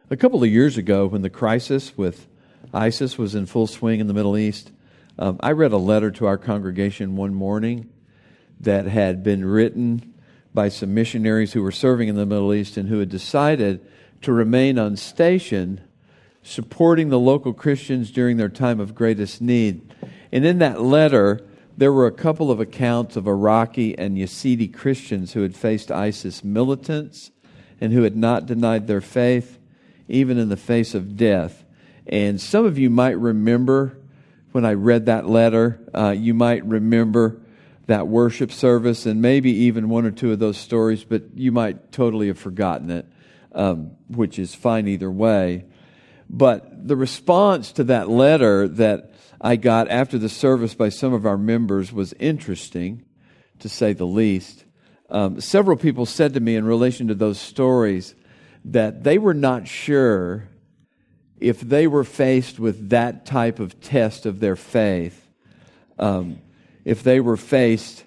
A couple of years ago, when the crisis with ISIS was in full swing in the Middle East, I read a letter to our congregation one morning that had been written by some missionaries who were serving in the Middle East and who had decided to remain on station supporting the local Christians during their time of greatest need. And in that letter, there were a couple of accounts of Iraqi and Yazidi Christians who had faced ISIS militants and who had not denied their faith, even in the face of death. And some of you might remember when I read that letter, you might remember that worship service and maybe even one or two of those stories, but you might totally have forgotten it, which is fine either way. But the response to that letter that I got after the service by some of our members was interesting, to say the least. Several people said to me in relation to those stories that they were not sure if they were faced with that type of test of their faith, if they were faced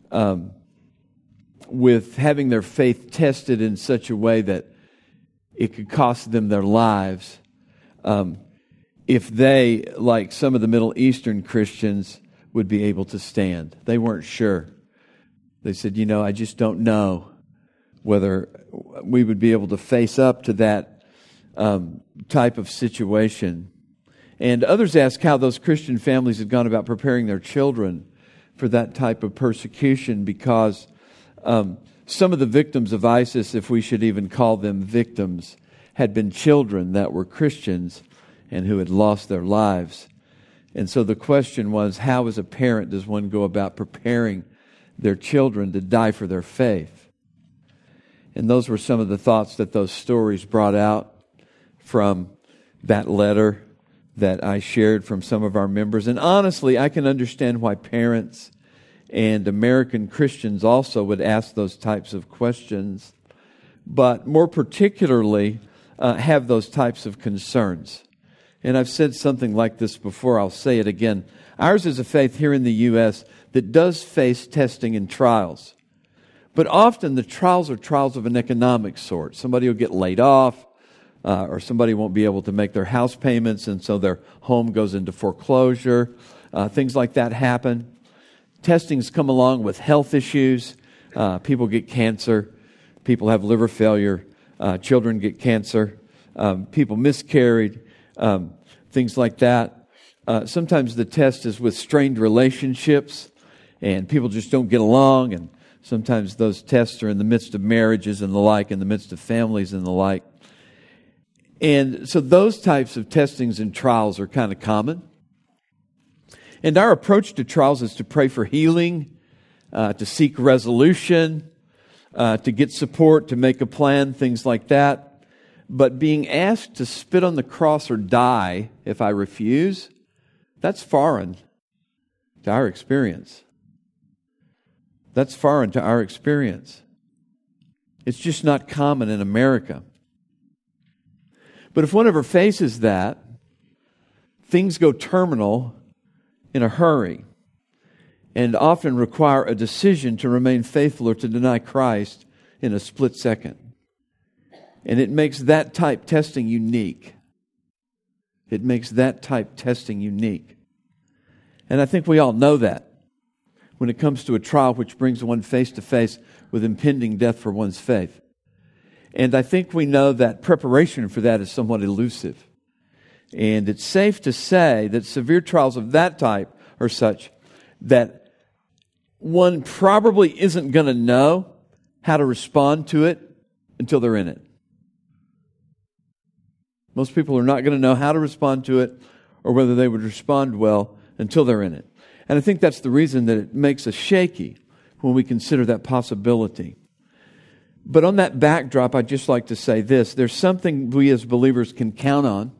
with having their faith tested in such a way that it could cost them their lives, if they, like some of the Middle Eastern Christians, would be able to stand. They weren't sure. They said, I just don't know whether we would be able to face up to that type of situation. And others asked how those Christian families had gone about preparing their children for that type of persecution, because some of the victims of ISIS, if we should even call them victims, had been children that were Christians and who had lost their lives. And so the question was, how as a parent does one go about preparing their children to die for their faith? And those were some of the thoughts that those stories brought out from that letter that I shared from some of our members. And honestly, I can understand why parents and American Christians also would ask those types of questions, but more particularly have those types of concerns. And I've said something like this before, I'll say it again. Ours is a faith here in the U.S. that does face testing and trials. But often the trials are trials of an economic sort. Somebody will get laid off, or somebody won't be able to make their house payments, and so their home goes into foreclosure. Things like that happen. Testings come along with health issues. People get cancer. People have liver failure. Children get cancer. People miscarried. Things like that. Sometimes the test is with strained relationships, and people just don't get along, and sometimes those tests are in the midst of marriages and the like, in the midst of families and the like. And so those types of testings and trials are kind of common. And our approach to trials is to pray for healing, to seek resolution, to get support, to make a plan, things like that. But being asked to spit on the cross or die if I refuse, that's foreign to our experience. That's foreign to our experience. It's just not common in America. But if one ever faces that, things go terminal in a hurry and often require a decision to remain faithful or to deny Christ in a split second. And it makes that type testing unique. It makes that type testing unique. And I think we all know that when it comes to a trial which brings one face to face with impending death for one's faith. And I think we know that preparation for that is somewhat elusive. And it's safe to say that severe trials of that type are such that one probably isn't going to know how to respond to it until they're in it. Most people are not going to know how to respond to it or whether they would respond well until they're in it. And I think that's the reason that it makes us shaky when we consider that possibility. But on that backdrop, I'd just like to say this. There's something we as believers can count on.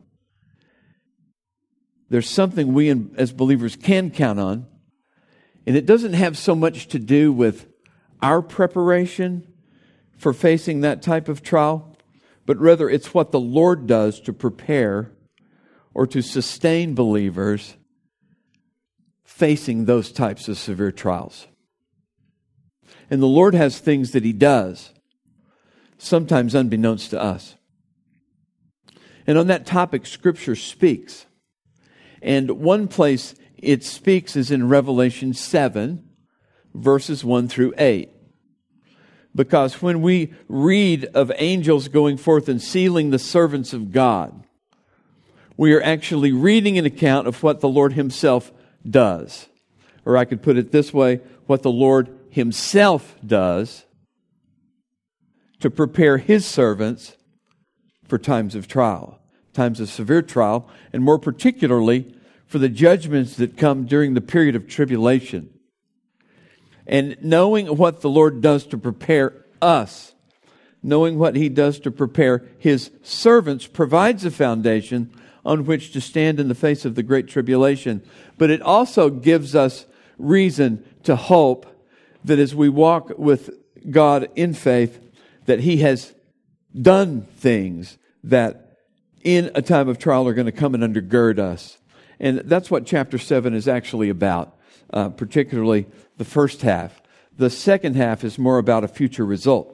There's something we as believers can count on. And it doesn't have so much to do with our preparation for facing that type of trial, but rather it's what the Lord does to prepare or to sustain believers facing those types of severe trials. And the Lord has things that He does, sometimes unbeknownst to us. And on that topic, Scripture speaks. And one place it speaks is in Revelation 7, verses 1 through 8. Because when we read of angels going forth and sealing the servants of God, we are actually reading an account of what the Lord Himself does. Or I could put it this way, what the Lord Himself does to prepare His servants for times of trial, times of severe trial, and more particularly for the judgments that come during the period of tribulation. And knowing what the Lord does to prepare us, knowing what He does to prepare His servants, provides a foundation on which to stand in the face of the great tribulation. But it also gives us reason to hope that as we walk with God in faith, that He has done things that in a time of trial are going to come and undergird us. And that's what chapter 7 is actually about, particularly the first half. The second half is more about a future result.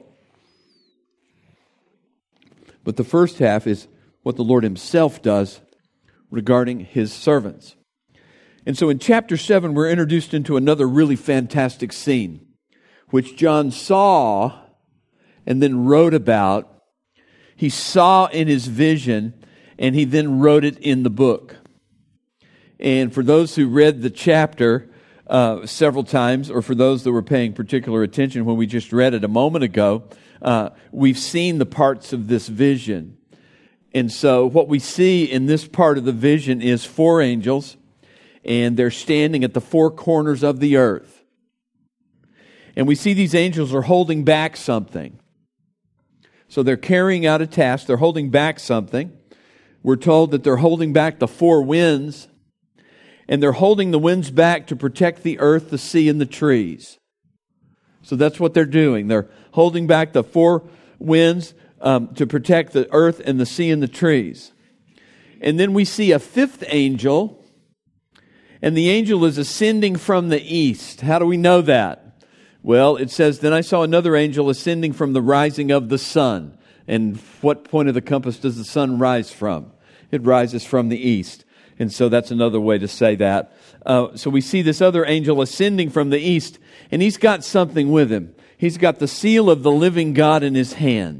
But the first half is what the Lord Himself does regarding His servants. And so in chapter 7, we're introduced into another really fantastic scene, which John saw and then wrote about. He saw in his vision, and he then wrote it in the book. And for those who read the chapter several times, or for those that were paying particular attention when we just read it a moment ago, we've seen the parts of this vision. And so what we see in this part of the vision is 4 angels, and they're standing at the 4 corners of the earth. And we see these angels are holding back something. So they're carrying out a task. They're holding back something. We're told that they're holding back the 4 winds. And they're holding the winds back to protect the earth, the sea, and the trees. So that's what they're doing. They're holding back the 4 winds to protect the earth and the sea and the trees. And then we see a 5th angel. And the angel is ascending from the east. How do we know that? Well, it says, then I saw another angel ascending from the rising of the sun. And what point of the compass does the sun rise from? It rises from the east. And so that's another way to say that. So we see this other angel ascending from the east, and he's got something with him. He's got the seal of the living God in his hand.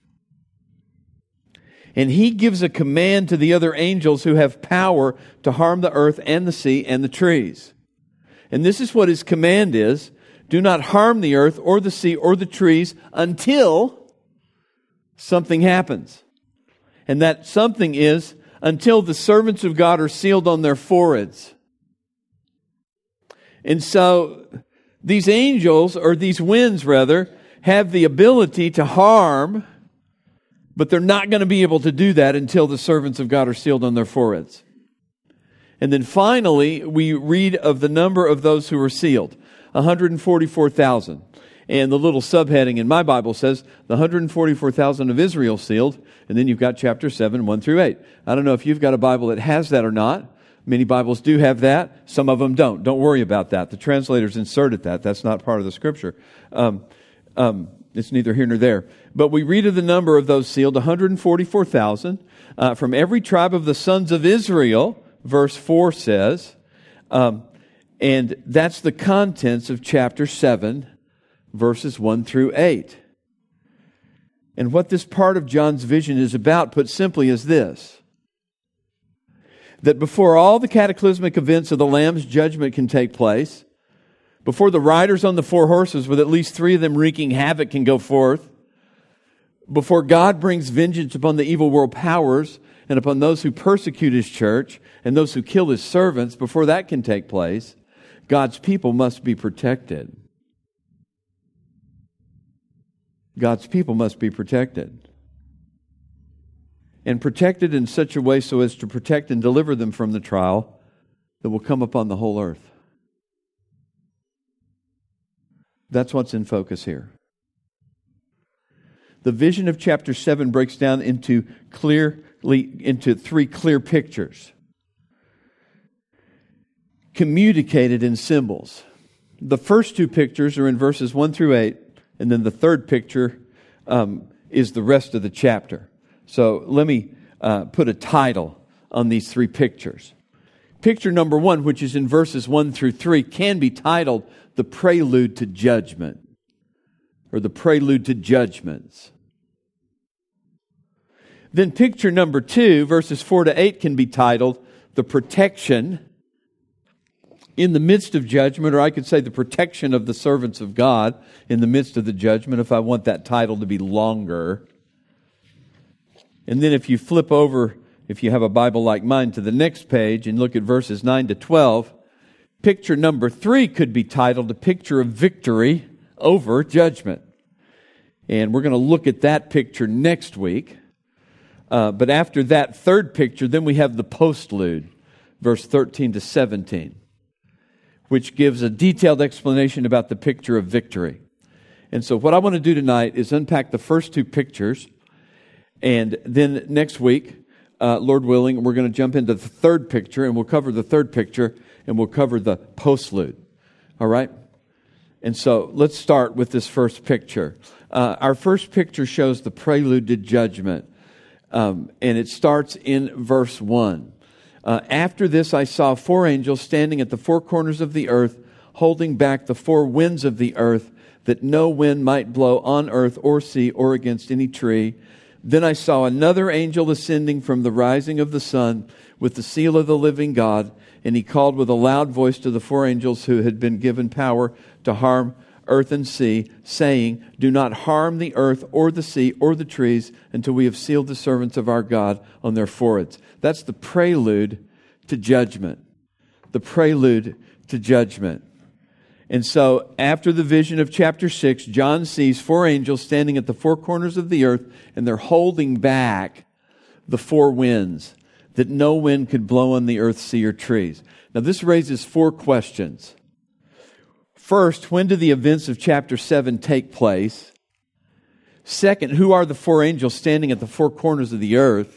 And he gives a command to the other angels who have power to harm the earth and the sea and the trees. And this is what his command is. Do not harm the earth or the sea or the trees until something happens. And that something is until the servants of God are sealed on their foreheads. And so these angels, or these winds rather, have the ability to harm, but they're not going to be able to do that until the servants of God are sealed on their foreheads. And then finally, we read of the number of those who were sealed. 144,000. And the little subheading in my Bible says, the 144,000 of Israel sealed. And then you've got chapter 7, 1 through 8. I don't know if you've got a Bible that has that or not. Many Bibles do have that. Some of them don't. Don't worry about that. The translators inserted that. That's not part of the Scripture. It's neither here nor there. But we read of the number of those sealed, 144,000, from every tribe of the sons of Israel, verse 4 says. And that's the contents of chapter 7, verses 1 through 8. And what this part of John's vision is about, put simply, is this: that before all the cataclysmic events of the Lamb's judgment can take place, before the riders on the 4 horses, with at least 3 of them wreaking havoc, can go forth, before God brings vengeance upon the evil world powers and upon those who persecute His church and those who kill His servants, before that can take place, God's people must be protected. God's people must be protected. And protected in such a way so as to protect and deliver them from the trial that will come upon the whole earth. That's what's in focus here. The vision of chapter 7 breaks down into 3 clear pictures, communicated in symbols. The first 2 pictures are in verses 1 through 8, and then the third picture is the rest of the chapter. So let me put a title on these three pictures. Picture number 1, which is in verses 1 through 3, can be titled The Prelude to Judgment, or The Prelude to Judgments. Then picture number 2, verses 4 to 8, can be titled The Protection in the midst of judgment, or I could say the protection of the servants of God in the midst of the judgment, if I want that title to be longer. And then if you flip over, if you have a Bible like mine, to the next page and look at verses 9 to 12, picture number 3 could be titled A Picture of Victory Over Judgment. And we're going to look at that picture next week. But after that third picture, then we have the postlude, verse 13 to 17, which gives a detailed explanation about the picture of victory. And so what I want to do tonight is unpack the first 2 pictures, and then next week, Lord willing, we're going to jump into the third picture, and we'll cover the third picture, and we'll cover the postlude. All right? And so let's start with this first picture. Our first picture shows the prelude to judgment. And it starts in verse 1. After this I saw 4 angels standing at the 4 corners of the earth, holding back the 4 winds of the earth, that no wind might blow on earth or sea or against any tree. Then I saw another angel ascending from the rising of the sun with the seal of the living God, and he called with a loud voice to the 4 angels who had been given power to harm earth and sea, saying, Do not harm the earth or the sea or the trees until we have sealed the servants of our God on their foreheads. That's the prelude to judgment. The prelude to judgment. And so, after the vision of chapter 6, John sees 4 angels standing at the 4 corners of the earth, and they're holding back the 4 winds, that no wind could blow on the earth, sea, or trees. Now, this raises 4 questions. First, when do the events of chapter 7 take place? Second, who are the 4 angels standing at the 4 corners of the earth?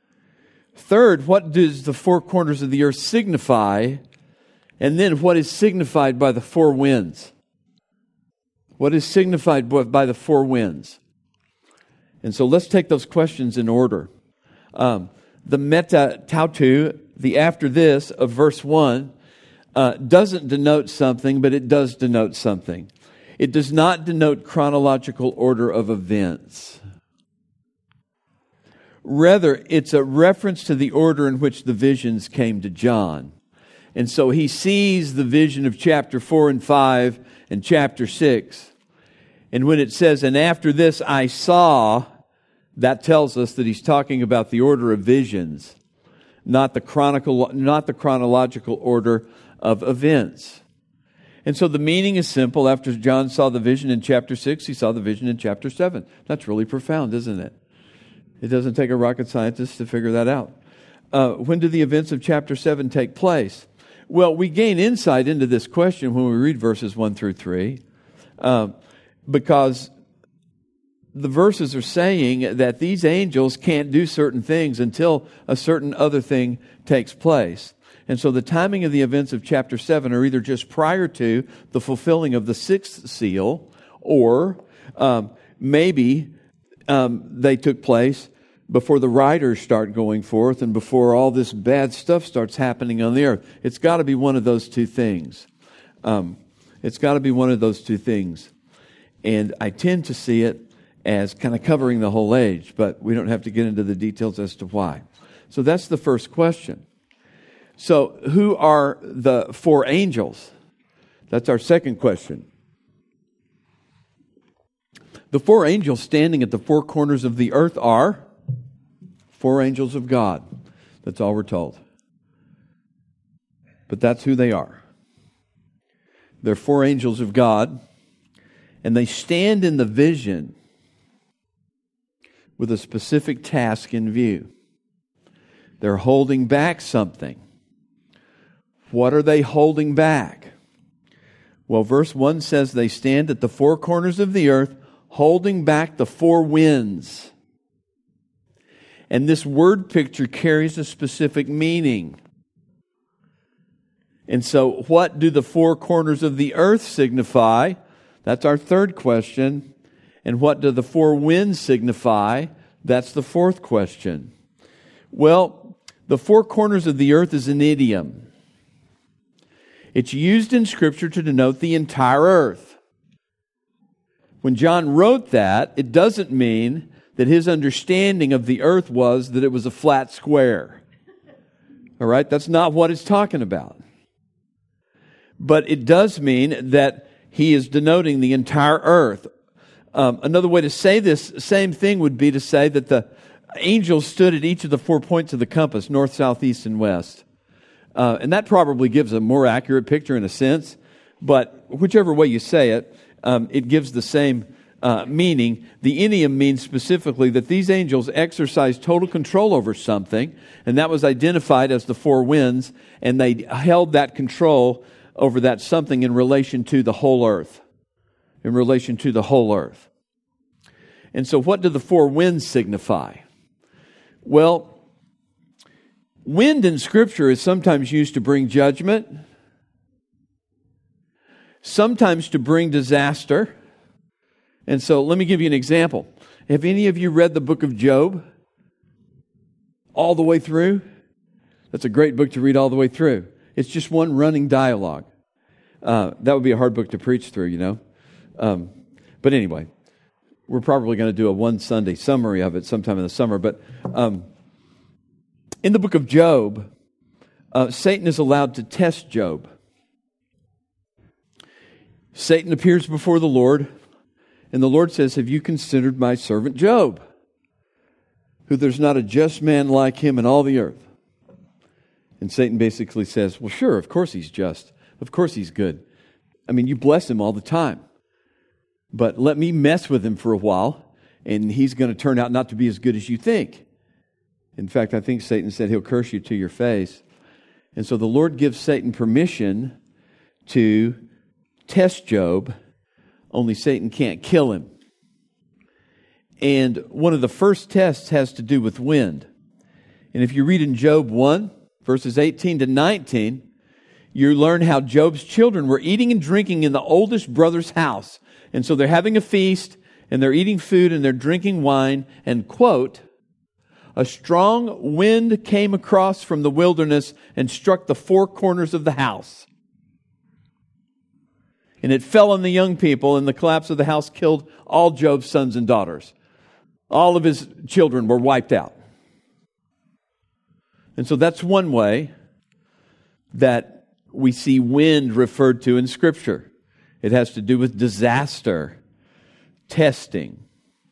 Third, what does the 4 corners of the earth signify? And then what is signified by the 4 winds? What is signified by the 4 winds? And so let's take those questions in order. The meta tautu, the after this of verse 1, doesn't denote something, but it does denote something. It does not denote chronological order of events. Rather, it's a reference to the order in which the visions came to John. And so he sees the vision of chapter 4 and 5 and chapter 6. And when it says, and after this I saw, that tells us that he's talking about the order of visions, not the chronological order of events. And so the meaning is simple. After John saw the vision in chapter 6, he saw the vision in chapter 7. That's really profound, isn't it? It doesn't take a rocket scientist to figure that out. When do the events of chapter 7 take place? Well, we gain insight into this question when we read verses 1 through 3, because the verses are saying that these angels can't do certain things until a certain other thing takes place. And so the timing of the events of chapter 7 are either just prior to the fulfilling of the 6th seal, or maybe they took place before the riders start going forth and before all this bad stuff starts happening on the earth. It's got to be one of those 2 things. It's got to be one of those 2 things. And I tend to see it as kind of covering the whole age, but we don't have to get into the details as to why. So that's the first question. So who are the 4 angels? That's our second question. The 4 angels standing at the 4 corners of the earth are 4 angels of God. That's all we're told. But that's who they are. They're 4 angels of God, and they stand in the vision with a specific task in view. They're holding back something. What are they holding back? Well, verse 1 says they stand at the 4 corners of the earth, holding back the 4 winds. And this word picture carries a specific meaning. And so, what do the 4 corners of the earth signify? That's our third question. And what do the 4 winds signify? That's the fourth question. Well, the four corners of the earth is an idiom. It's used in Scripture to denote the entire earth. When John wrote that, it doesn't mean that his understanding of the earth was that it was a flat square. All right? That's not what it's talking about. But it does mean that he is denoting the entire earth. Another way to say this same thing would be to say that the angels stood at each of the 4 points of the compass, north, south, east, and west. And that probably gives a more accurate picture in a sense. But whichever way you say it, it gives the same meaning. The idiom means specifically that these angels exercised total control over something, and that was identified as the four winds, and they held that control over that something in relation to the whole earth. In relation to the whole earth. And so what do the four winds signify? Well, wind in Scripture is sometimes used to bring judgment, sometimes to bring disaster. And so let me give you an example. Have any of you read the book of Job all the way through? That's a great book to read all the way through. It's just one running dialogue. That would be a hard book to preach through, you know. But anyway, we're probably going to do a one Sunday summary of it sometime in the summer. But in the book of Job, Satan is allowed to test Job. Satan appears before the Lord, and the Lord says, "Have you considered my servant Job, who there's not a just man like him in all the earth?" And Satan basically says, "Well, sure, of course he's just. Of course he's good. I mean, you bless him all the time. But let me mess with him for a while, and he's going to turn out not to be as good as you think." In fact, I think Satan said he'll curse you to your face. And so the Lord gives Satan permission to test Job, only Satan can't kill him. And one of the first tests has to do with wind. And if you read in Job 1, verses 18 to 19, you learn how Job's children were eating and drinking in the oldest brother's house. And so they're having a feast, and they're eating food, and they're drinking wine, and, quote, "A strong wind came across from the wilderness and struck the four corners of the house. And it fell on the young people, and the collapse of the house killed all Job's sons and daughters." All of his children were wiped out. And so that's one way that we see wind referred to in Scripture. It has to do with disaster, testing.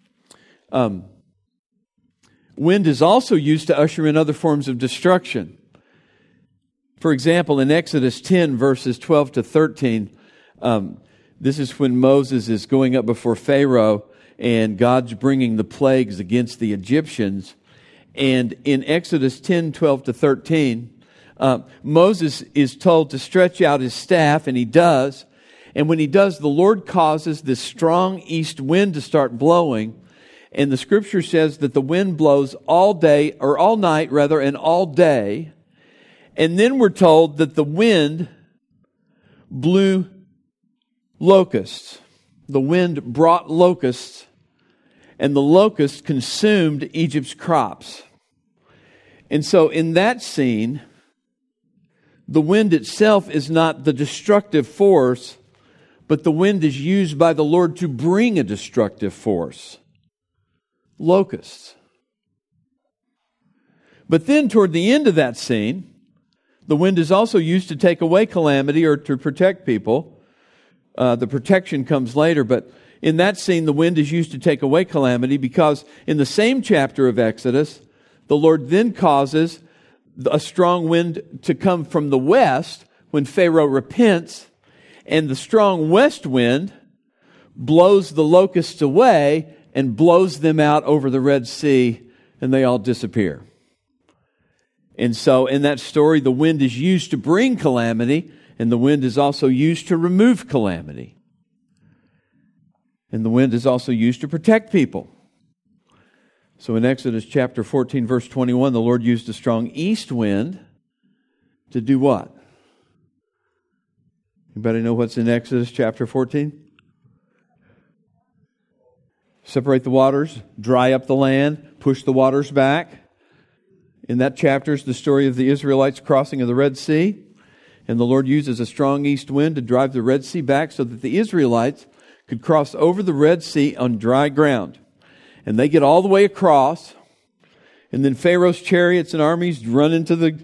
Wind is also used to usher in other forms of destruction. For example, in Exodus 10, verses 12 to 13, this is when Moses is going up before Pharaoh, and God's bringing the plagues against the Egyptians. And in Exodus 10, 12 to 13, Moses is told to stretch out his staff, and he does. And when he does, the Lord causes this strong east wind to start blowing. And the Scripture says that the wind blows all day, or all night rather, and all day. And then we're told that the wind blew locusts. The wind brought locusts, and the locusts consumed Egypt's crops. And so in that scene, the wind itself is not the destructive force, but the wind is used by the Lord to bring a destructive force. Locusts. But then toward the end of that scene, the wind is also used to take away calamity or to protect people. The protection comes later, but in that scene, the wind is used to take away calamity because in the same chapter of Exodus, the Lord then causes a strong wind to come from the west when Pharaoh repents, and the strong west wind blows the locusts away and blows them out over the Red Sea, and they all disappear. And so in that story, the wind is used to bring calamity, and the wind is also used to remove calamity. And the wind is also used to protect people. So in Exodus chapter 14, verse 21, the Lord used a strong east wind to do what? Anybody know what's in Exodus chapter 14? Separate the waters, dry up the land, push the waters back. In that chapter is the story of the Israelites crossing of the Red Sea. And the Lord uses a strong east wind to drive the Red Sea back so that the Israelites could cross over the Red Sea on dry ground. And they get all the way across. And then Pharaoh's chariots and armies run into the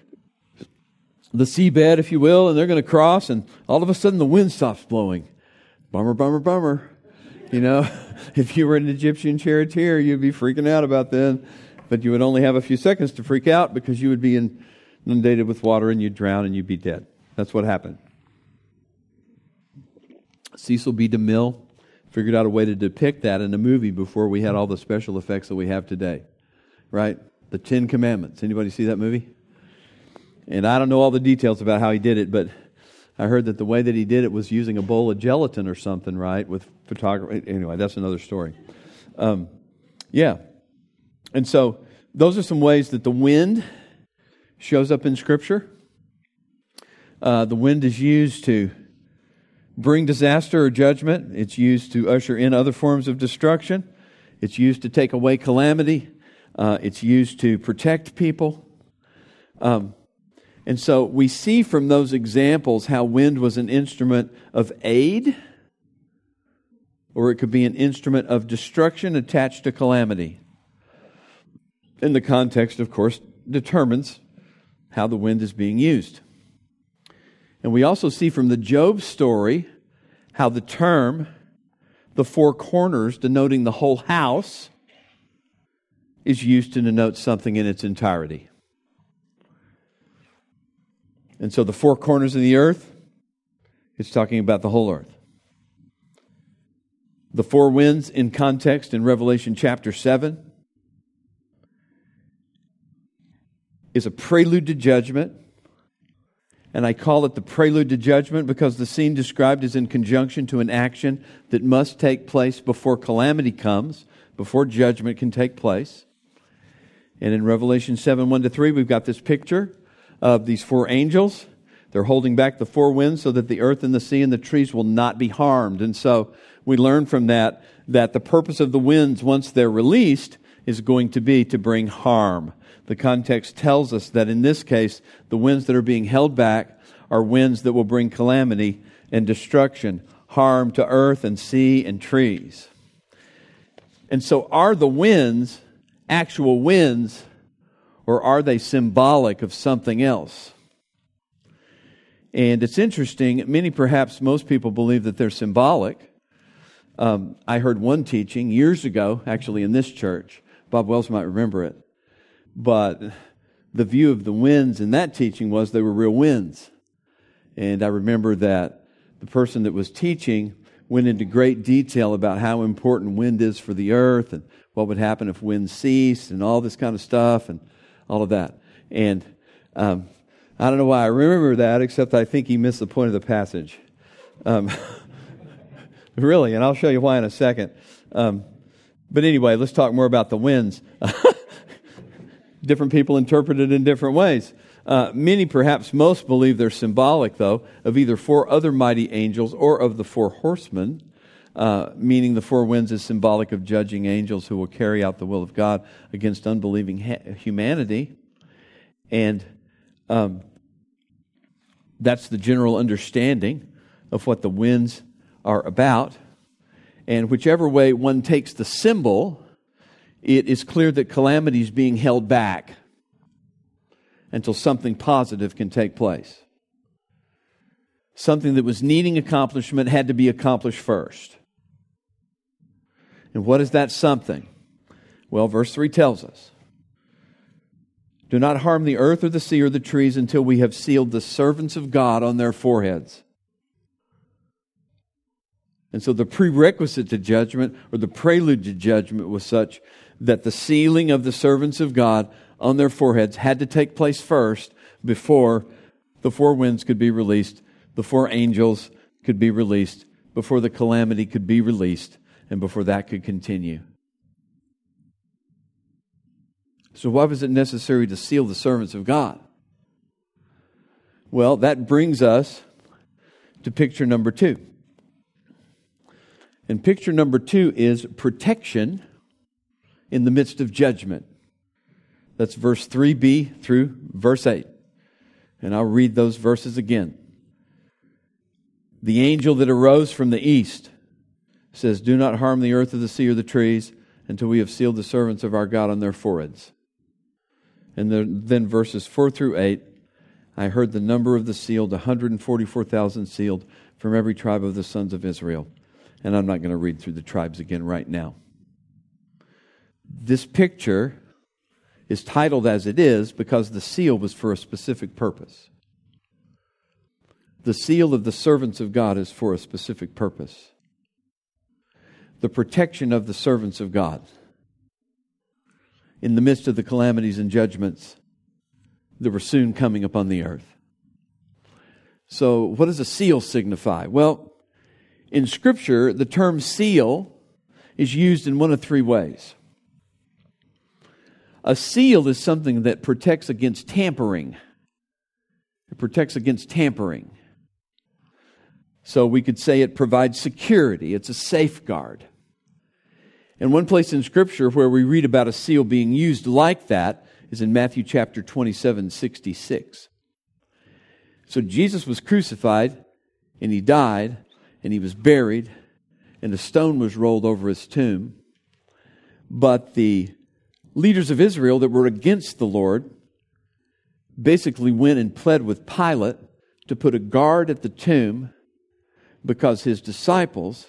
seabed, if you will, and they're going to cross. And all of a sudden the wind stops blowing. Bummer, bummer, bummer. You know, if you were an Egyptian charioteer, you'd be freaking out about that. But you would only have a few seconds to freak out because you would be inundated with water and you'd drown and you'd be dead. That's what happened. Cecil B. DeMille figured out a way to depict that in a movie before we had all the special effects that we have today. Right? The Ten Commandments. Anybody see that movie? And I don't know all the details about how he did it, but I heard that the way that he did it was using a bowl of gelatin or something, right? With photography. Anyway, that's another story. Yeah. And so those are some ways that the wind shows up in Scripture. The wind is used to bring disaster or judgment. It's used to usher in other forms of destruction. It's used to take away calamity. It's used to protect people. And so we see from those examples how wind was an instrument of aid, or it could be an instrument of destruction attached to calamity. And the context, of course, determines how the wind is being used. And we also see from the Job story how the term, the four corners, denoting the whole house, is used to denote something in its entirety. And so the four corners of the earth, it's talking about the whole earth. The four winds in context in Revelation chapter 7 is a prelude to judgment. And I call it the prelude to judgment because the scene described is in conjunction to an action that must take place before calamity comes, before judgment can take place. And in Revelation 7, 1-3, we've got this picture of these four angels. They're holding back the four winds so that the earth and the sea and the trees will not be harmed. And so we learn from that the purpose of the winds, once they're released, is going to be to bring harm. The context tells us that in this case, the winds that are being held back are winds that will bring calamity and destruction, harm to earth and sea and trees. And so are the winds actual winds, or are they symbolic of something else? And it's interesting, perhaps most people believe that they're symbolic. I heard one teaching years ago, actually in this church. Bob Wells might remember it. But the view of the winds in that teaching was they were real winds. And I remember that the person that was teaching went into great detail about how important wind is for the earth and what would happen if wind ceased and all this kind of stuff and all of that. And I don't know why I remember that, except I think he missed the point of the passage. Really, and I'll show you why in a second. But anyway, let's talk more about the winds. Different people interpret it in different ways. Many, perhaps most, believe they're symbolic, though, of either four other mighty angels or of the four horsemen, meaning the four winds is symbolic of judging angels who will carry out the will of God against unbelieving humanity. And that's the general understanding of what the winds are about. And whichever way one takes the symbol, it is clear that calamity is being held back until something positive can take place. Something that was needing accomplishment had to be accomplished first. And what is that something? Well, verse 3 tells us, "Do not harm the earth or the sea or the trees until we have sealed the servants of God on their foreheads." And so the prerequisite to judgment, or the prelude to judgment, was such that the sealing of the servants of God on their foreheads had to take place first before the four winds could be released, the four angels could be released, before the calamity could be released, and before that could continue. So why was it necessary to seal the servants of God? Well, that brings us to picture number 2. And picture number 2 is protection in the midst of judgment. That's verse 3b through verse 8. And I'll read those verses again. The angel that arose from the east says, "Do not harm the earth or the sea or the trees until we have sealed the servants of our God on their foreheads." And then verses 4 through 8, I heard the number of the sealed, 144,000 sealed from every tribe of the sons of Israel. And I'm not going to read through the tribes again right now. This picture is titled as it is because the seal was for a specific purpose. The seal of the servants of God is for a specific purpose. The protection of the servants of God in the midst of the calamities and judgments that were soon coming upon the earth. So, what does a seal signify? Well, in Scripture, the term seal is used in one of three ways. A seal is something that protects against tampering. It protects against tampering. So we could say it provides security. It's a safeguard. And one place in Scripture where we read about a seal being used like that is in Matthew chapter 27:66. So Jesus was crucified, and He died, and He was buried, and a stone was rolled over His tomb. But the leaders of Israel that were against the Lord basically went and pled with Pilate to put a guard at the tomb because His disciples,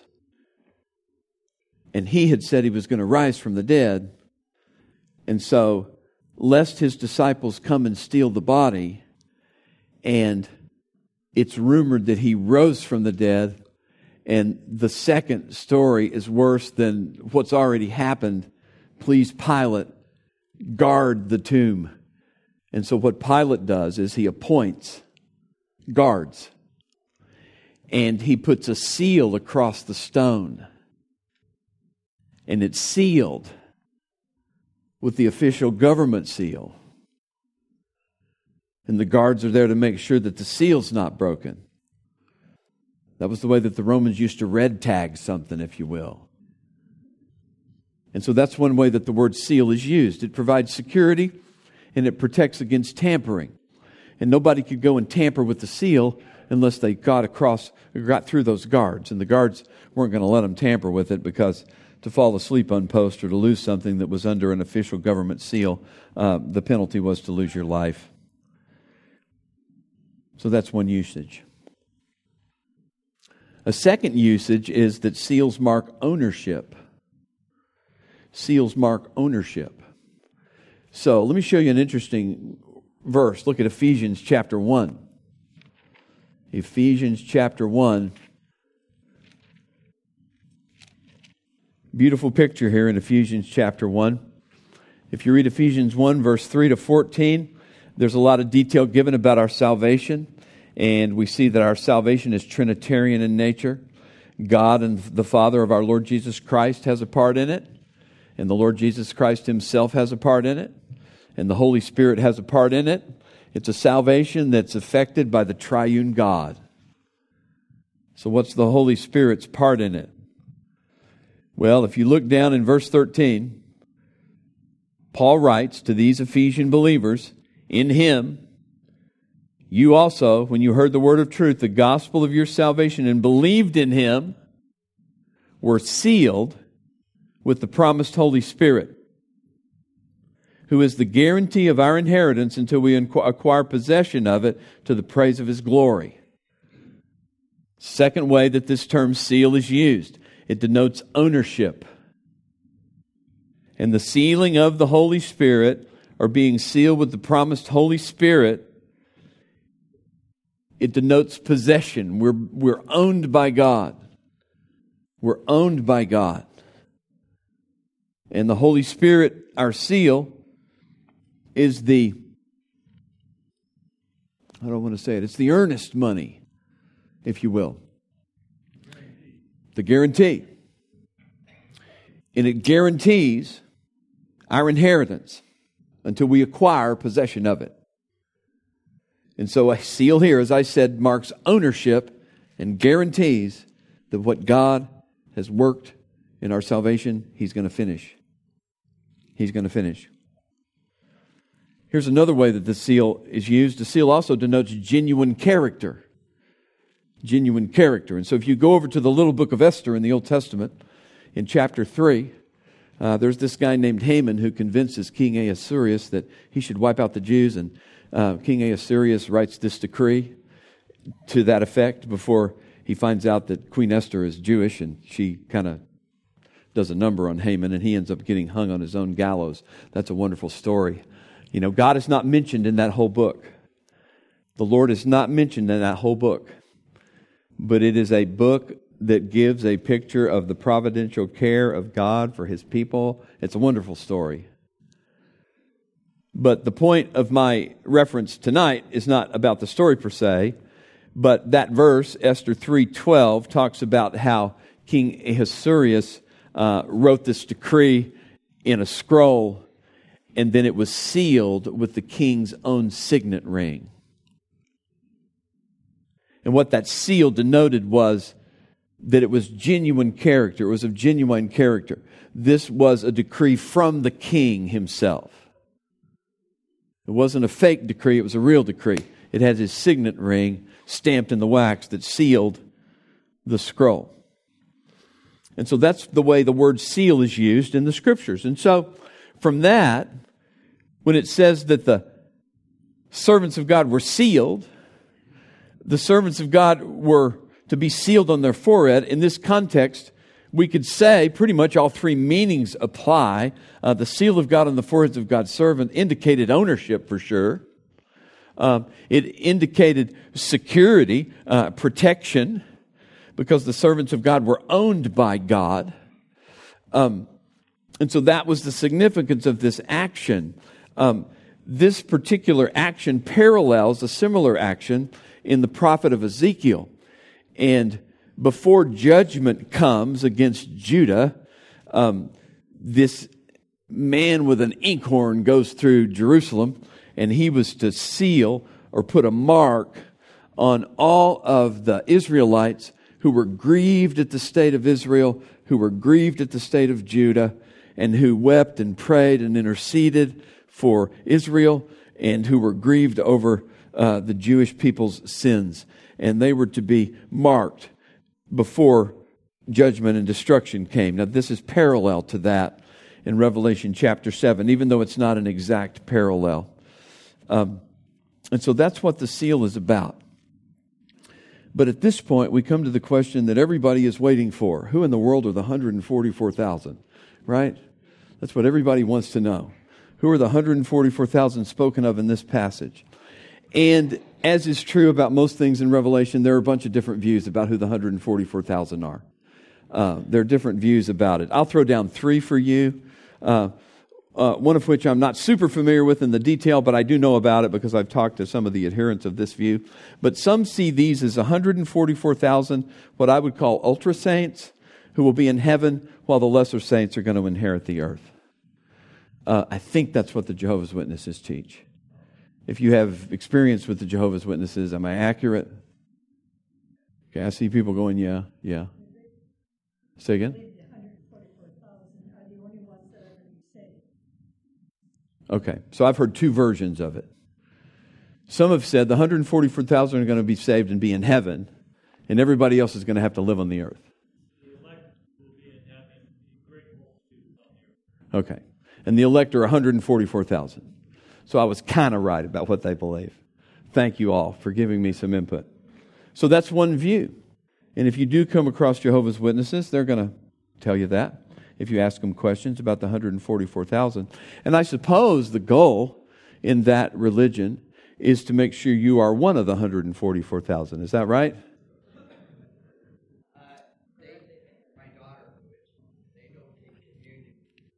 and He had said He was going to rise from the dead, and so lest His disciples come and steal the body, and it's rumored that He rose from the dead, and the second story is worse than what's already happened. Please, Pilate, guard the tomb. And so what Pilate does is he appoints guards, and he puts a seal across the stone, and it's sealed with the official government seal. And the guards are there to make sure that the seal's not broken. That was the way that the Romans used to red tag something, if you will. And so that's one way that the word seal is used. It provides security and it protects against tampering. And nobody could go and tamper with the seal unless they got through those guards. And the guards weren't going to let them tamper with it because to fall asleep on post or to lose something that was under an official government seal, the penalty was to lose your life. So that's one usage. A second usage is that seals mark ownership. Seals mark ownership. So let me show you an interesting verse. Look at Ephesians chapter 1. Ephesians chapter 1. Beautiful picture here in Ephesians chapter 1. If you read Ephesians 1, verse 3 to 14, there's a lot of detail given about our salvation. And we see that our salvation is Trinitarian in nature. God and the Father of our Lord Jesus Christ has a part in it. And the Lord Jesus Christ Himself has a part in it. And the Holy Spirit has a part in it. It's a salvation that's affected by the triune God. So what's the Holy Spirit's part in it? Well, if you look down in verse 13, Paul writes to these Ephesian believers, "In Him, you also, when you heard the word of truth, the gospel of your salvation, and believed in Him, were sealed with the promised Holy Spirit, who is the guarantee of our inheritance until we acquire possession of it to the praise of His glory." Second way that this term seal is used, it denotes ownership. And the sealing of the Holy Spirit, or being sealed with the promised Holy Spirit, it denotes possession. We're owned by God. We're owned by God. And the Holy Spirit, our seal, is the, I don't want to say it, it's the earnest money, if you will. The guarantee. And it guarantees our inheritance until we acquire possession of it. And so a seal here, as I said, marks ownership and guarantees that what God has worked in our salvation, He's going to finish. He's going to finish. Here's another way that the seal is used. The seal also denotes genuine character. Genuine character. And so if you go over to the little book of Esther in the Old Testament, in chapter 3, there's this guy named Haman who convinces King Ahasuerus that he should wipe out the Jews. And King Ahasuerus writes this decree to that effect before he finds out that Queen Esther is Jewish, and she kind of does a number on Haman, and he ends up getting hung on his own gallows. That's a wonderful story. You know, God is not mentioned in that whole book. The Lord is not mentioned in that whole book. But it is a book that gives a picture of the providential care of God for His people. It's a wonderful story. But the point of my reference tonight is not about the story per se, but that verse, Esther 3:12, talks about how King Ahasuerus wrote this decree in a scroll, and then it was sealed with the king's own signet ring. And what that seal denoted was that it was genuine character. It was of genuine character. This was a decree from the king himself. It wasn't a fake decree, it was a real decree. It had his signet ring stamped in the wax that sealed the scroll. And so that's the way the word seal is used in the Scriptures. And so from that, when it says that the servants of God were sealed, the servants of God were to be sealed on their forehead. In this context, we could say pretty much all three meanings apply. The seal of God on the foreheads of God's servant indicated ownership for sure. It indicated security, protection, because the servants of God were owned by God. And so that was the significance of this action. This particular action parallels a similar action in the prophet of Ezekiel. And before judgment comes against Judah, this man with an inkhorn goes through Jerusalem, and he was to seal or put a mark on all of the Israelites who were grieved at the state of Israel, who were grieved at the state of Judah, and who wept and prayed and interceded for Israel, and who were grieved over the Jewish people's sins. And they were to be marked before judgment and destruction came. Now, this is parallel to that in Revelation chapter 7, even though it's not an exact parallel. And so that's what the seal is about. But at this point, we come to the question that everybody is waiting for. Who in the world are the 144,000? Right? That's what everybody wants to know. Who are the 144,000 spoken of in this passage? And as is true about most things in Revelation, there are a bunch of different views about who the 144,000 are. There are different views about it. I'll throw down three for you, one of which I'm not super familiar with in the detail, but I do know about it because I've talked to some of the adherents of this view. But some see these as 144,000, what I would call ultra saints, who will be in heaven while the lesser saints are going to inherit the earth. I think that's what the Jehovah's Witnesses teach. If you have experience with the Jehovah's Witnesses, am I accurate? Okay, I see people going, yeah. Say again? Okay, so I've heard two versions of it. Some have said the 144,000 are going to be saved and be in heaven, and everybody else is going to have to live on the earth. The elect will be in heaven, great multitudes on the earth. Okay, and the elect are 144,000. So I was kind of right about what they believe. Thank you all for giving me some input. So that's one view. And if you do come across Jehovah's Witnesses, they're going to tell you that if you ask them questions about the 144,000. And I suppose the goal in that religion is to make sure you are one of the 144,000. Is that right? My daughter, they don't take communion.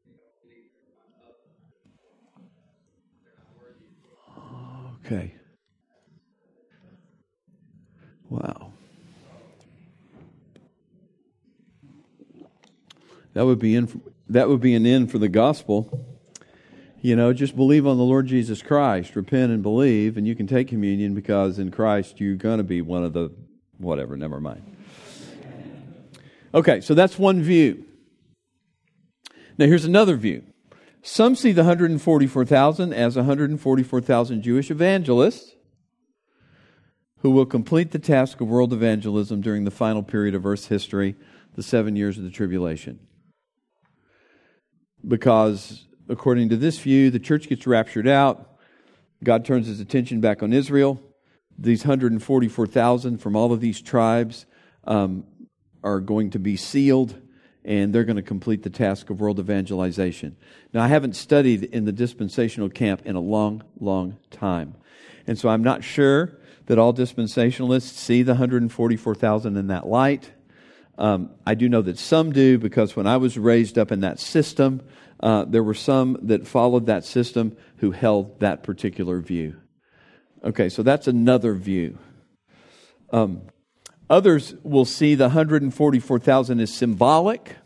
Okay. Wow. That would be an end for the gospel. You know, just believe on the Lord Jesus Christ, repent and believe, and you can take communion because in Christ you're going to be one of the whatever, never mind. Okay, so that's one view. Now here's another view. Some see the 144,000 as 144,000 Jewish evangelists who will complete the task of world evangelism during the final period of Earth's history, the 7 years of the tribulation. Because, according to this view, the church gets raptured out, God turns His attention back on Israel. These 144,000 from all of these tribes are going to be sealed, and they're going to complete the task of world evangelization. Now, I haven't studied in the dispensational camp in a long, long time. And so I'm not sure that all dispensationalists see the 144,000 in that light. I do know that some do, because when I was raised up in that system, there were some that followed that system who held that particular view. Okay, so that's another view. Others will see the 144,000 as symbolic,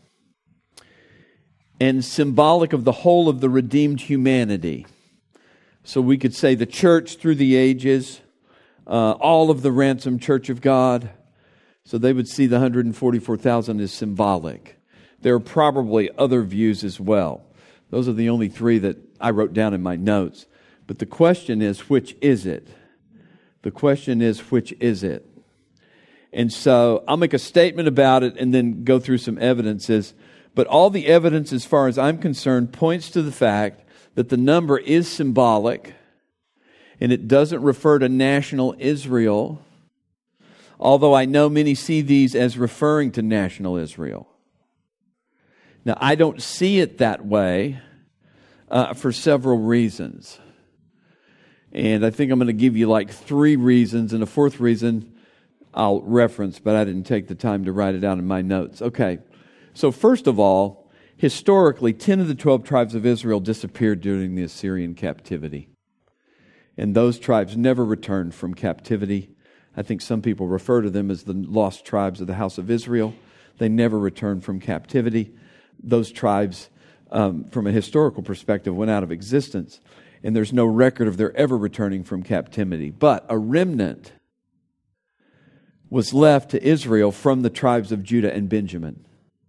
and symbolic of the whole of the redeemed humanity. So we could say the church through the ages, all of the ransomed church of God. So they would see the 144,000 as symbolic. There are probably other views as well. Those are the only three that I wrote down in my notes. But the question is, which is it? The question is, which is it? And so I'll make a statement about it and then go through some evidences. But all the evidence, as far as I'm concerned, points to the fact that the number is symbolic, and it doesn't refer to national Israel, although I know many see these as referring to national Israel. Now, I don't see it that way for several reasons. And I think I'm going to give you like 3 reasons, and a 4th reason I'll reference, but I didn't take the time to write it down in my notes. Okay, so first of all, historically, 10 of the 12 tribes of Israel disappeared during the Assyrian captivity. And those tribes never returned from captivity. I think some people refer to them as the lost tribes of the house of Israel. They never returned from captivity. Those tribes, from a historical perspective, went out of existence. And there's no record of their ever returning from captivity. But a remnant was left to Israel from the tribes of Judah and Benjamin.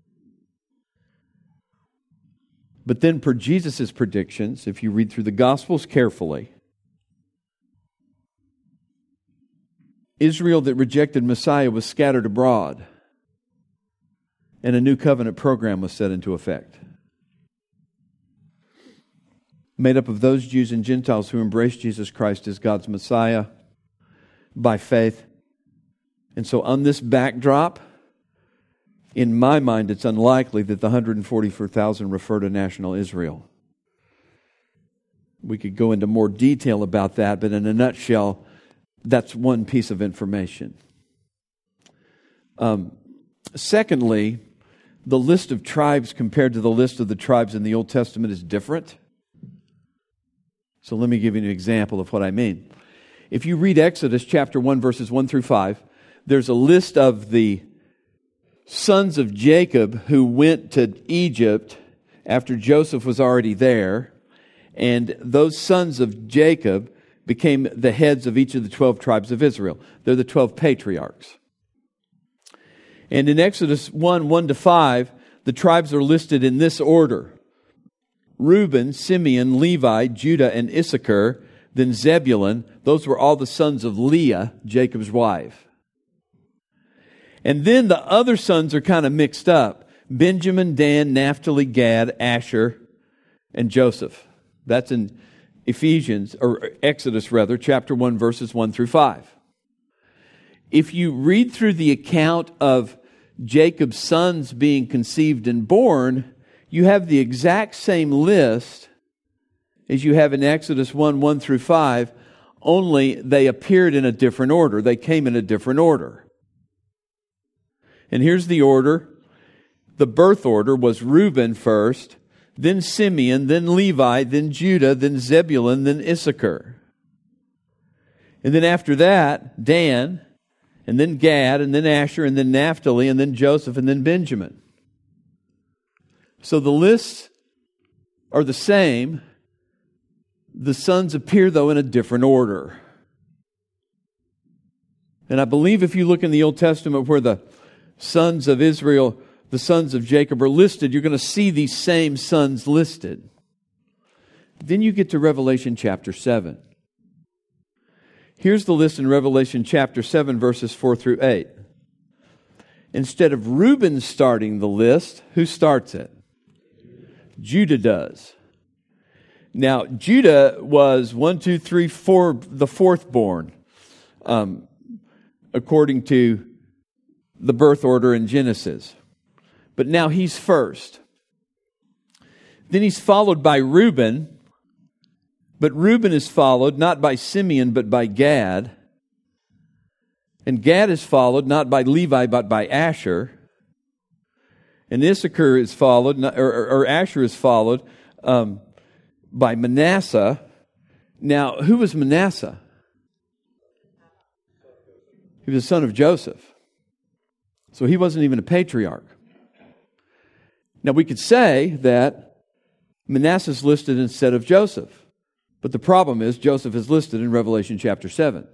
But then per Jesus' predictions, if you read through the Gospels carefully, Israel that rejected Messiah was scattered abroad, and a new covenant program was set into effect, made up of those Jews and Gentiles who embraced Jesus Christ as God's Messiah by faith. And so on this backdrop, in my mind, it's unlikely that the 144,000 refer to national Israel. We could go into more detail about that, but in a nutshell, that's one piece of information. Secondly, the list of tribes compared to the list of the tribes in the Old Testament is different. So let me give you an example of what I mean. If you read Exodus chapter 1, verses 1 through 5, there's a list of the sons of Jacob who went to Egypt after Joseph was already there. And those sons of Jacob became the heads of each of the 12 tribes of Israel. They're the 12 patriarchs. And in Exodus 1, 1 to 5, the tribes are listed in this order: Reuben, Simeon, Levi, Judah, and Issachar. Then Zebulun. Those were all the sons of Leah, Jacob's wife. And then the other sons are kind of mixed up: Benjamin, Dan, Naphtali, Gad, Asher, and Joseph. That's in Exodus, chapter 1, verses 1 through 5. If you read through the account of Jacob's sons being conceived and born, you have the exact same list as you have in Exodus 1, 1 through 5, only they appeared in a different order. They came in a different order. And here's the order. The birth order was Reuben first, then Simeon, then Levi, then Judah, then Zebulun, then Issachar. And then after that, Dan, and then Gad, and then Asher, and then Naphtali, and then Joseph, and then Benjamin. So the lists are the same. The sons appear, though, in a different order. And I believe if you look in the Old Testament where the sons of Israel, the sons of Jacob are listed, you're going to see these same sons listed. Then you get to Revelation chapter 7. Here's the list in Revelation chapter 7, verses 4 through 8. Instead of Reuben starting the list, who starts it? Judah does. Now, Judah was the fourth born, according to the birth order in Genesis. But now he's first. Then he's followed by Reuben, but Reuben is followed not by Simeon, but by Gad. And Gad is followed not by Levi, but by Asher. And Issachar is followed, or Asher is followed by Manasseh. Now, who was Manasseh? He was the son of Joseph. So he wasn't even a patriarch. Now, we could say that Manasseh is listed instead of Joseph. But the problem is Joseph is listed in Revelation chapter 7.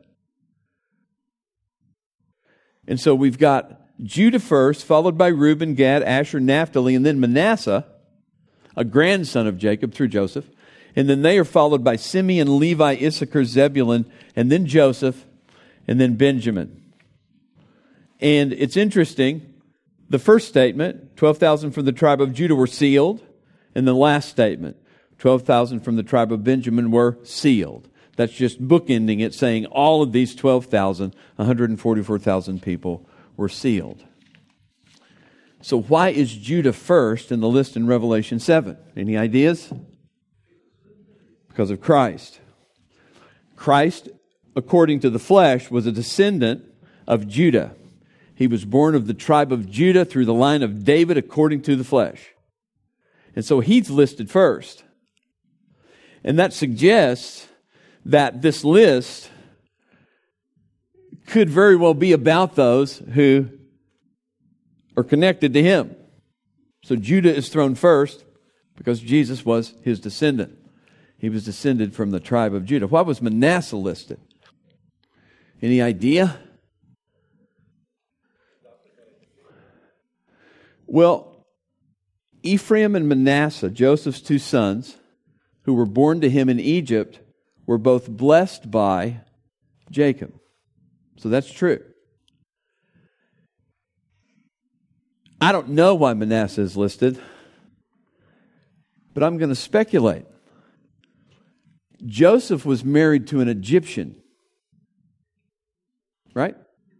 And so we've got Judah first, followed by Reuben, Gad, Asher, Naphtali, and then Manasseh, a grandson of Jacob through Joseph. And then they are followed by Simeon, Levi, Issachar, Zebulun, and then Joseph, and then Benjamin. And it's interesting, the first statement, 12,000 from the tribe of Judah were sealed. And the last statement, 12,000 from the tribe of Benjamin were sealed. That's just bookending it, saying all of these 12,000, 144,000 people were sealed. So why is Judah first in the list in Revelation 7? Any ideas? Because of Christ. Christ, according to the flesh, was a descendant of Judah. He was born of the tribe of Judah through the line of David according to the flesh. And so he's listed first. And that suggests that this list could very well be about those who are connected to him. So Judah is thrown first because Jesus was his descendant. He was descended from the tribe of Judah. Why was Manasseh listed? Any idea? Well, Ephraim and Manasseh, Joseph's two sons, who were born to him in Egypt, were both blessed by Jacob. So that's true. I don't know why Manasseh is listed, but I'm going to speculate. Joseph was married to an Egyptian, right?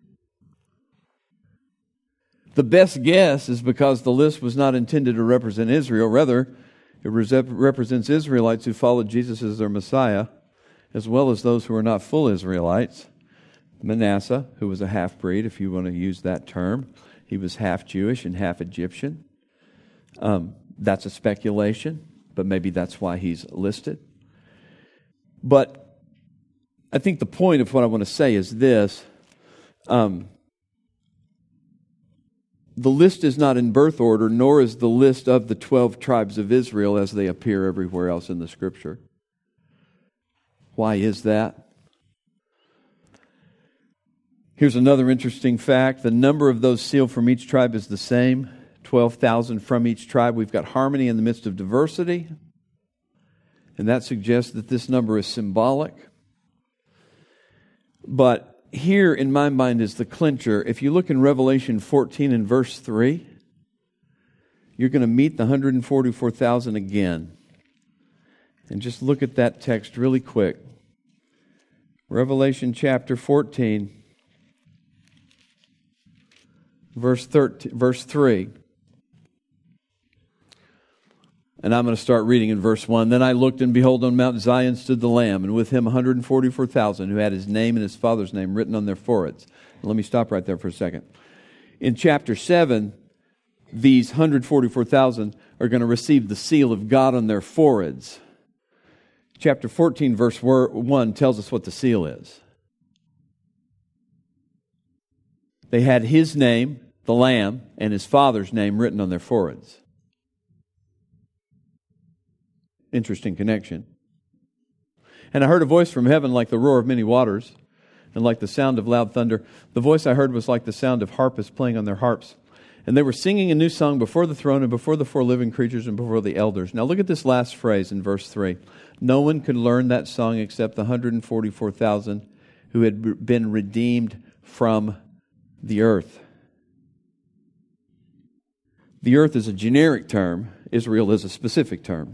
The best guess is because the list was not intended to represent Israel. Rather, it represents Israelites who followed Jesus as their Messiah, as well as those who are not full Israelites. Manasseh, who was a half-breed, if you want to use that term. He was half Jewish and half Egyptian. That's a speculation, but maybe that's why he's listed. But I think the point of what I want to say is this. The list is not in birth order, nor is the list of the 12 tribes of Israel as they appear everywhere else in the Scripture. Why is that? Here's another interesting fact. The number of those sealed from each tribe is the same, 12,000 from each tribe. We've got harmony in the midst of diversity, and that suggests that this number is symbolic. But here, in my mind, is the clincher. If you look in Revelation 14 and verse 3, you're going to meet the 144,000 again. And just look at that text really quick. Revelation chapter 14, verse 3. And I'm going to start reading in verse 1. Then I looked, and behold, on Mount Zion stood the Lamb, and with him 144,000 who had his name and his Father's name written on their foreheads. Let me stop right there for a second. In chapter 7, these 144,000 are going to receive the seal of God on their foreheads. Chapter 14, verse 1 tells us what the seal is. They had his name, the Lamb, and his Father's name written on their foreheads. Interesting connection. And I heard a voice from heaven like the roar of many waters and like the sound of loud thunder. The voice I heard was like the sound of harpists playing on their harps. And they were singing a new song before the throne and before the four living creatures and before the elders. Now look at this last phrase in verse 3. No one could learn that song except the 144,000 who had been redeemed from the earth. The earth is a generic term. Israel is a specific term.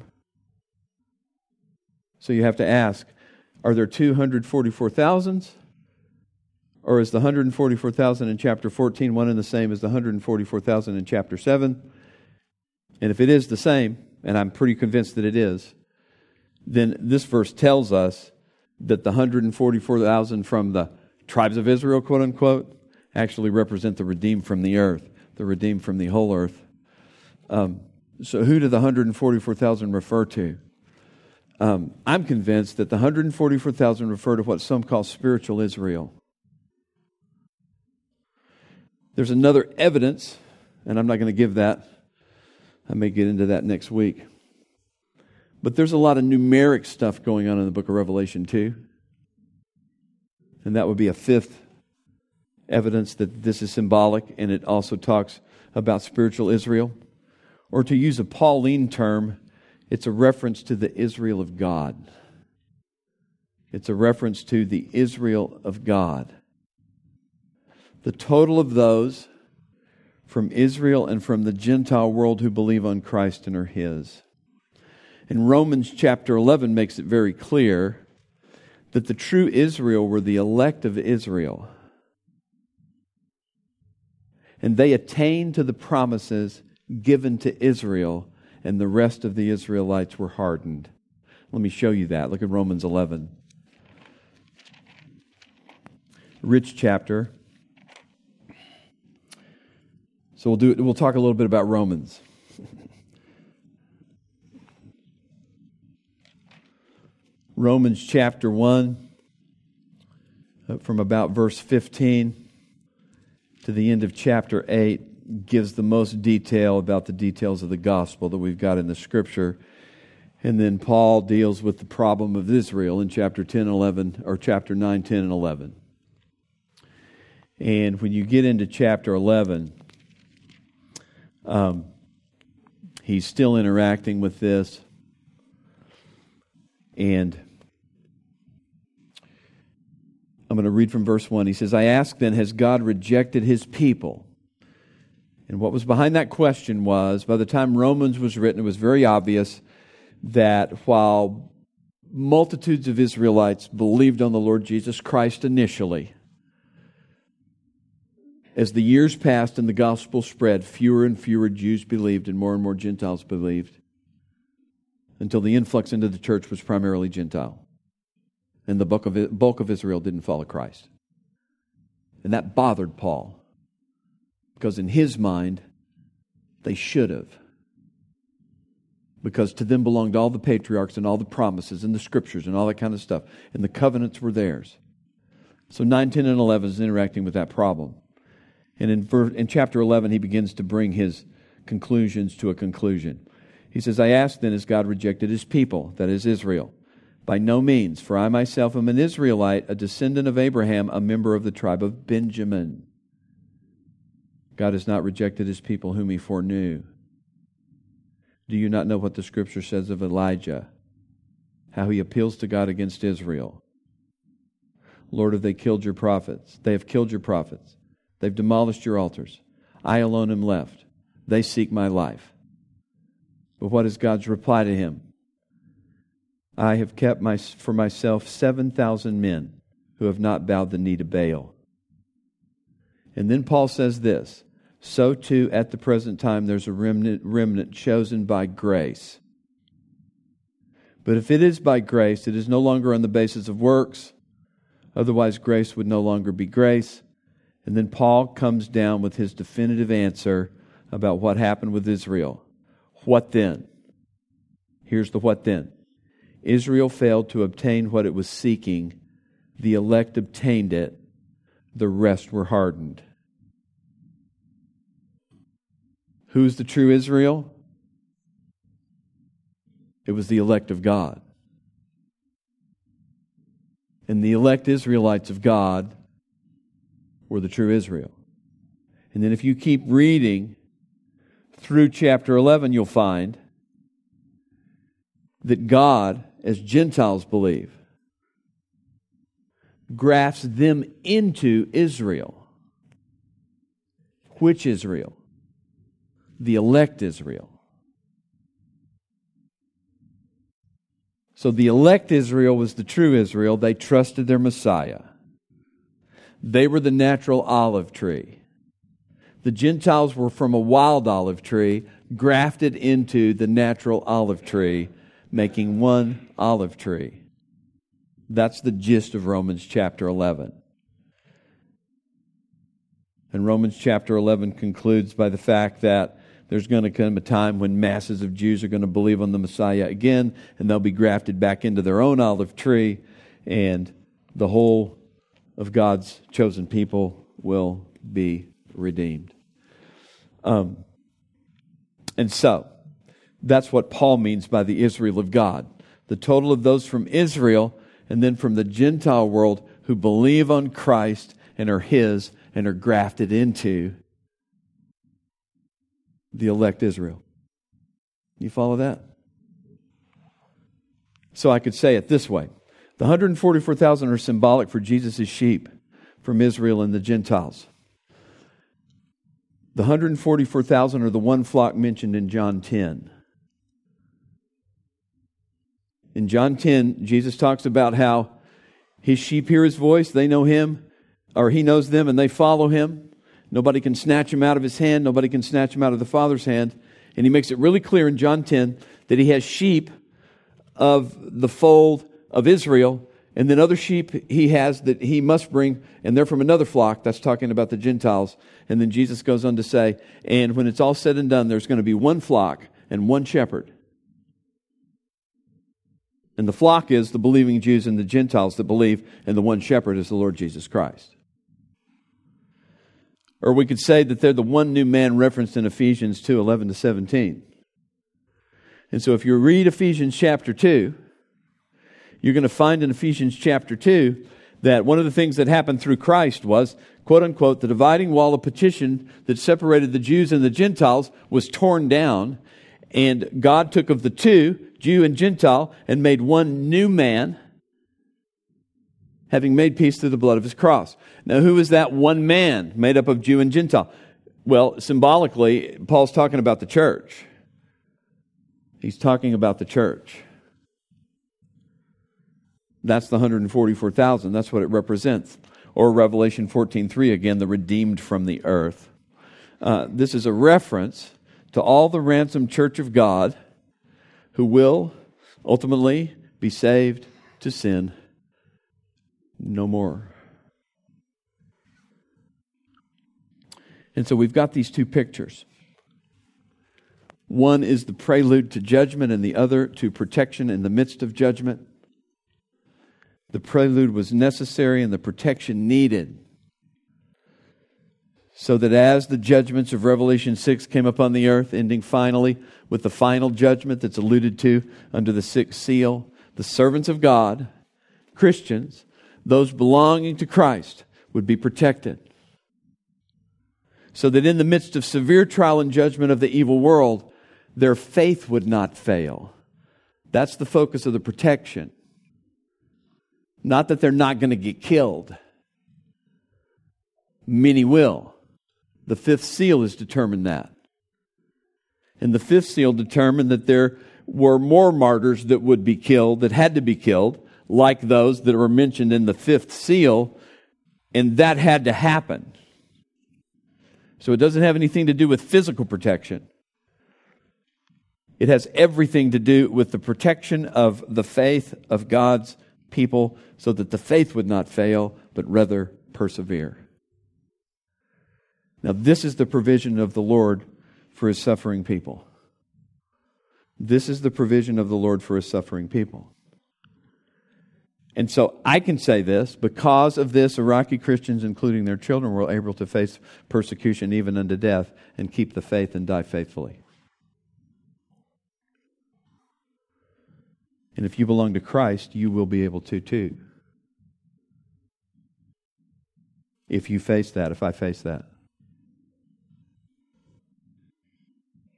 So you have to ask, are there 244,000s? Or is the 144,000 in chapter 14 one and the same as the 144,000 in chapter 7? And if it is the same, and I'm pretty convinced that it is, then this verse tells us that the 144,000 from the tribes of Israel, quote unquote, actually represent the redeemed from the earth, the redeemed from the whole earth. So who do the 144,000 refer to? I'm convinced that the 144,000 refer to what some call spiritual Israel. There's another evidence, and I'm not going to give that. I may get into that next week. But there's a lot of numeric stuff going on in the book of Revelation too. And that would be a fifth evidence that this is symbolic, and it also talks about spiritual Israel. Or to use a Pauline term, it's a reference to the Israel of God. It's a reference to the Israel of God. The total of those from Israel and from the Gentile world who believe on Christ and are His. And Romans chapter 11 makes it very clear that the true Israel were the elect of Israel. And they attained to the promises given to Israel, and the rest of the Israelites were hardened. Let me show you that. Look at Romans 11. Rich chapter. So we'll talk a little bit about Romans. Romans chapter 1, from about verse 15 to the end of chapter 8, gives the most detail about the details of the gospel that we've got in the Scripture. And then Paul deals with the problem of Israel in chapter 10, 11, or chapter 9, 10, and 11. And when you get into chapter 11, he's still interacting with this. And I'm going to read from verse 1. He says, I ask then, has God rejected His people? And what was behind that question was, by the time Romans was written, it was very obvious that while multitudes of Israelites believed on the Lord Jesus Christ initially, as the years passed and the gospel spread, fewer and fewer Jews believed and more Gentiles believed, until the influx into the church was primarily Gentile. And the bulk of Israel didn't follow Christ. And that bothered Paul, because in his mind, they should have. Because to them belonged all the patriarchs and all the promises and the scriptures and all that kind of stuff. And the covenants were theirs. So 9, 10, and 11 is interacting with that problem. And in chapter 11, he begins to bring his conclusions to a conclusion. He says, I ask then, has God rejected His people, that is Israel? By no means, for I myself am an Israelite, a descendant of Abraham, a member of the tribe of Benjamin. God has not rejected His people whom He foreknew. Do you not know what the Scripture says of Elijah? How he appeals to God against Israel. Lord, have they killed your prophets? They have killed your prophets. They've demolished your altars. I alone am left. They seek my life. But what is God's reply to him? I have kept for myself 7,000 men who have not bowed the knee to Baal. And then Paul says this, so too at the present time there's a remnant chosen by grace. But if it is by grace, it is no longer on the basis of works. Otherwise, grace would no longer be grace. And then Paul comes down with his definitive answer about what happened with Israel. What then? Here's the what then. Israel failed to obtain what it was seeking. The elect obtained it. The rest were hardened. Who's the true Israel? It was the elect of God. And the elect Israelites of God were the true Israel. And then if you keep reading through chapter 11, you'll find that God, as Gentiles believe, grafts them into Israel. Which Israel? The elect Israel. So the elect Israel was the true Israel. They trusted their Messiah. They were the natural olive tree. The Gentiles were from a wild olive tree, grafted into the natural olive tree, making one olive tree. That's the gist of Romans chapter 11. And Romans chapter 11 concludes by the fact that there's going to come a time when masses of Jews are going to believe on the Messiah again, and they'll be grafted back into their own olive tree, and the whole of God's chosen people will be redeemed. And so, that's what Paul means by the Israel of God. The total of those from Israel and then from the Gentile world who believe on Christ and are His and are grafted into the elect Israel. You follow that? So I could say it this way. The 144,000 are symbolic for Jesus' sheep from Israel and the Gentiles. The 144,000 are the one flock mentioned in John 10. In John 10, Jesus talks about how His sheep hear His voice, they know Him, or He knows them and they follow Him. Nobody can snatch Him out of His hand. Nobody can snatch Him out of the Father's hand. And He makes it really clear in John 10 that He has sheep of the fold of Israel, and then other sheep He has that He must bring, and they're from another flock. That's talking about the Gentiles. And then Jesus goes on to say, and when it's all said and done, there's going to be one flock and one shepherd. And the flock is the believing Jews and the Gentiles that believe, and the one shepherd is the Lord Jesus Christ. Or we could say that they're the one new man referenced in Ephesians 2:11-17. And so if you read Ephesians chapter 2, you're going to find in Ephesians chapter 2 that one of the things that happened through Christ was, quote unquote, the dividing wall of partition that separated the Jews and the Gentiles was torn down, and God took of the two, Jew and Gentile, and made one new man, having made peace through the blood of His cross. Now, who is that one man made up of Jew and Gentile? Well, symbolically, Paul's talking about the church. He's talking about the church. That's the 144,000. That's what it represents. Or Revelation 14:3, again, the redeemed from the earth. This is a reference to all the ransomed church of God who will ultimately be saved to sin no more. And so we've got these two pictures. One is the prelude to judgment and the other to protection in the midst of judgment. The prelude was necessary and the protection needed, so that as the judgments of Revelation 6 came upon the earth, ending finally with the final judgment that's alluded to under the sixth seal, the servants of God, Christians, those belonging to Christ, would be protected. So that in the midst of severe trial and judgment of the evil world, their faith would not fail. That's the focus of the protection. Not that they're not going to get killed. Many will. The fifth seal has determined that. And the fifth seal determined that there were more martyrs that would be killed, that had to be killed, like those that were mentioned in the fifth seal, and that had to happen. So it doesn't have anything to do with physical protection. It has everything to do with the protection of the faith of God's people, so that the faith would not fail, but rather persevere. Now, this is the provision of the Lord for His suffering people. This is the provision of the Lord for His suffering people. And so I can say this, because of this, Iraqi Christians, including their children, were able to face persecution even unto death and keep the faith and die faithfully. And if you belong to Christ, you will be able to too. If you face that, if I face that.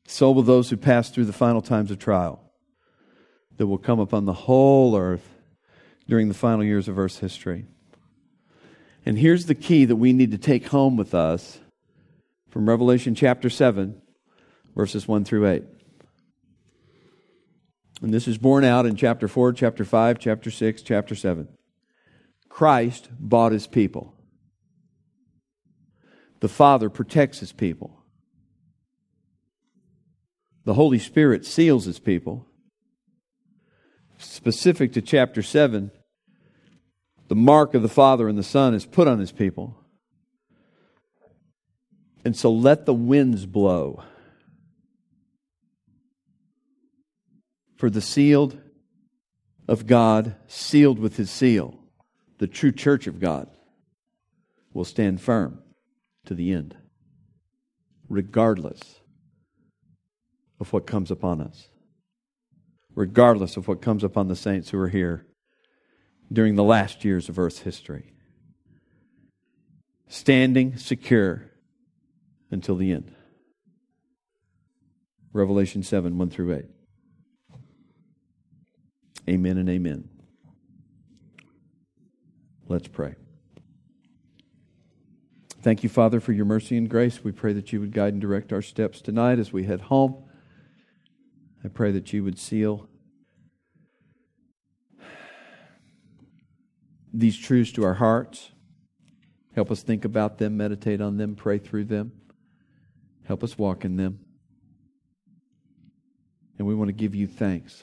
So will those who pass through the final times of trial that will come upon the whole earth during the final years of Earth's history. And here's the key that we need to take home with us from Revelation chapter 7, verses 1 through 8. And this is borne out in chapter 4, chapter 5, chapter 6, chapter 7. Christ bought His people. The Father protects His people. The Holy Spirit seals His people. Specific to chapter 7, the mark of the Father and the Son is put on His people. And so let the winds blow. For the sealed of God, sealed with His seal, the true church of God, will stand firm to the end, regardless of what comes upon us. Regardless of what comes upon the saints who are here during the last years of Earth's history. Standing secure until the end. Revelation 7, 1 through 8. Amen and amen. Let's pray. Thank you, Father, for your mercy and grace. We pray that you would guide and direct our steps tonight as we head home. I pray that you would seal these truths to our hearts. Help us think about them, meditate on them, pray through them. Help us walk in them. And we want to give you thanks.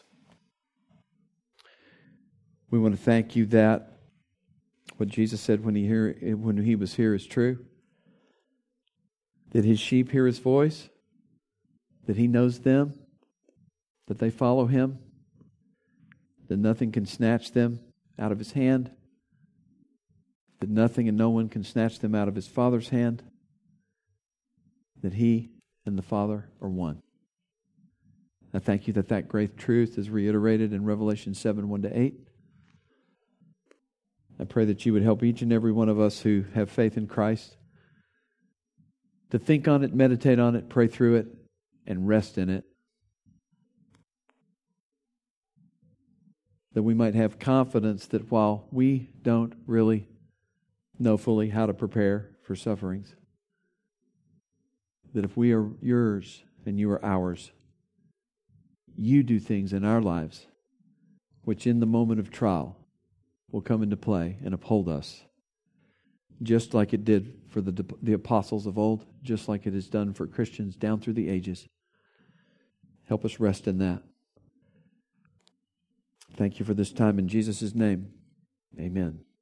We want to thank you that what Jesus said when he was here is true. That His sheep hear His voice. That He knows them. That they follow Him. That nothing can snatch them out of His hand. That nothing and no one can snatch them out of His Father's hand. That He and the Father are one. I thank you that that great truth is reiterated in Revelation 7, 1 to 8. I pray that you would help each and every one of us who have faith in Christ to think on it, meditate on it, pray through it, and rest in it. That we might have confidence that while we don't really know fully how to prepare for sufferings, that if we are yours and you are ours, you do things in our lives which in the moment of trial will come into play and uphold us, just like it did for the apostles of old, just like it has done for Christians down through the ages. Help us rest in that. Thank you for this time in Jesus' name. Amen.